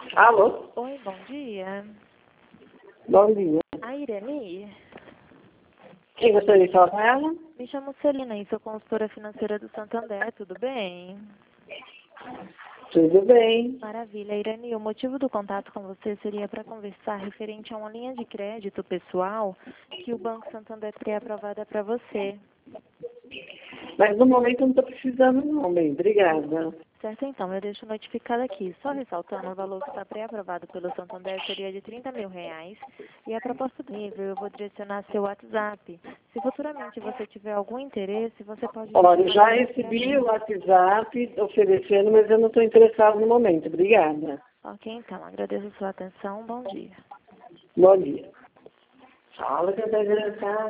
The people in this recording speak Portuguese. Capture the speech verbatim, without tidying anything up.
Alô? Oi, bom dia. Bom dia. A Irene? Quem gostaria de falar com ela? Me chamo Celina e sou consultora financeira do Santander, tudo bem? Tudo bem. Maravilha. Irene, o motivo do contato com você seria para conversar referente a uma linha de crédito pessoal que o Banco Santander teria aprovada para você. Mas no momento eu não estou precisando não, bem. Obrigada. Certo, então, eu deixo notificado aqui. Só ressaltando, o valor que está pré-aprovado pelo Santander seria de trinta mil reais. E a proposta do nível, eu vou direcionar seu WhatsApp. Se futuramente você tiver algum interesse, você pode... Olha, eu já recebi o WhatsApp oferecendo, mas eu não estou interessado no momento. Obrigada. Ok, então, agradeço a sua atenção. Bom dia. Bom dia. Fala que eu estou interessada.